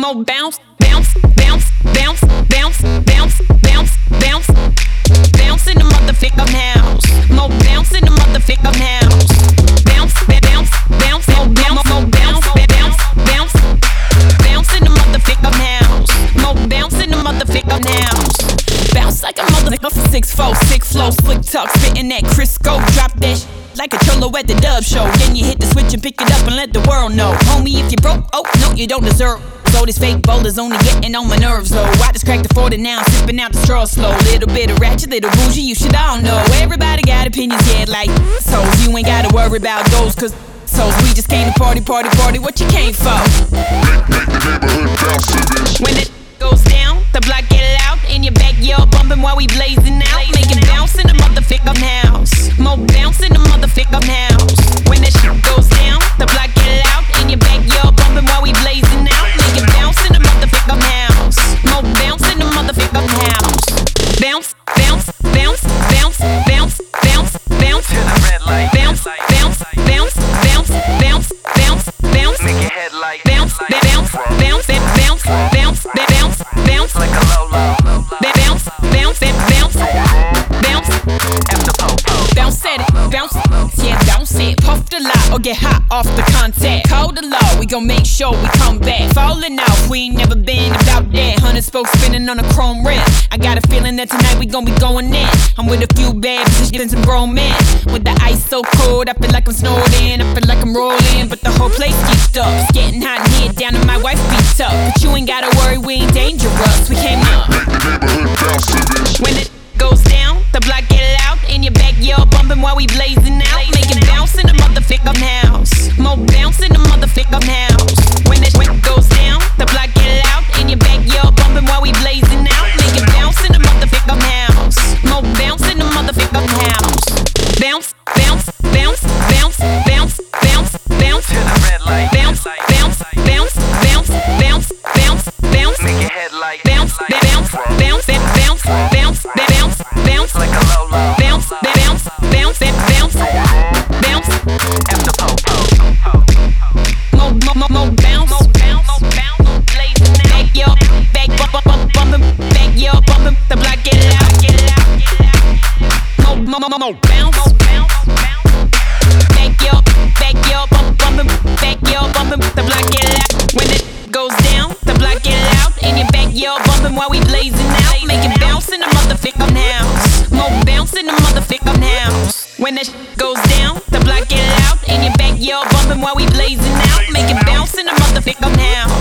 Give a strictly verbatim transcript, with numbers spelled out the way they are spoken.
more bounce, bounce, bounce, bounce, bounce, bounce, bounce, bounce, bounce in the motherfucking house. More bounce in the motherfucking house. Bounce, bounce, bounce, more bounce, more bounce, bounce, bounce, bounce in the motherfucking house. More bounce in the motherfucking house. Bounce like a motherfucker, six four, six flow, slick talk, spitting that Crisco, drop that sh- like a cholo at the dub show. Then you hit the switch and pick it up and let the world know. Homie, if you broke, oh, no, you don't deserve. So this fake bowler's only getting on my nerves, though. I just cracked the forty now, I'm sipping out the straw slow. Little bit of ratchet, little bougie, you should all know. Everybody got opinions, yeah, like souls. You ain't gotta worry about those, cause souls, we just came to party, party, party. What you came for? Make, make the neighborhood bounce to this. When it goes down, the block get loud. In your backyard bumping while we blazing out. Make it bounce in the motherfucking house. More bounce in the motherfucking house. When that shit goes down, the block get loud. In your backyard bumping while we blazing out. Make it bounce in the motherfucking house. More bounce in the motherfucking house. Bounce, bounce, bounce, bounce, bounce, bounce, bounce. To the red light. Bounce, bounce, bounce, bounce, bounce, bounce, bounce. Make your head light. Bounce, bounce, bounce, bounce, bounce, bounce, bounce. Like a low low. Bounce, bounce, bounce, bounce. After po-po. Bounce at it, bounce, yeah, bounce it. Puff the lot or get hot off the contact. Call the law, we gon' make sure we come back. Falling out, we ain't never been about that. Hundred spokes spinning on a chrome rim. I got a feeling that tonight we gon' be going in. I'm with a few bad bitches and some grown men. With the ice so cold, I feel like I'm snowed in. I feel like I'm rolling, but the whole place geeked up. It's getting hot in here, down to my wife beats up. But you ain't gotta worry, we ain't dangerous. We came up. Make the neighborhood bounce to this. When it goes down, the block get loud. In your backyard bumping while we blazing out. Make it bounce in the motherfucking house. More bounce in the motherfucking house. When it when it goes down, the block get loud. In your backyard bumping while we blazing out. Make it bounce in the motherfucking house. More bounce in the motherfucking house. Bounce, bounce, bounce, bounce, bounce, bounce, bounce. To the red light. Bounce, bounce, bounce, bounce, bounce, bounce, bounce. Make your head light. Bounce, bounce, bounce, bounce, bounce, bounce, bounce. Like a low low. Bounce, bounce, bounce, bounce, bounce. After po-po. More, more, more, more bounce, more bounce, more bounce. Blazing out. Backyard, back, bump, bump, bump, bumping. Backyard bumping. The block get loud, get loud, get loud. More, more, more, more bounce, more bounce, bounce. Backyard, backyard bump, bumping. Backyard bumping. The block get loud. When it goes down, the block get loud. In your backyard bumping while we blazing out. Make it bounce in the motherfucking house. More bounce in the motherfucking house. When that goes down, the block get loud. In your backyard bumping while we blazing out. Make it bounce in the motherfucking house.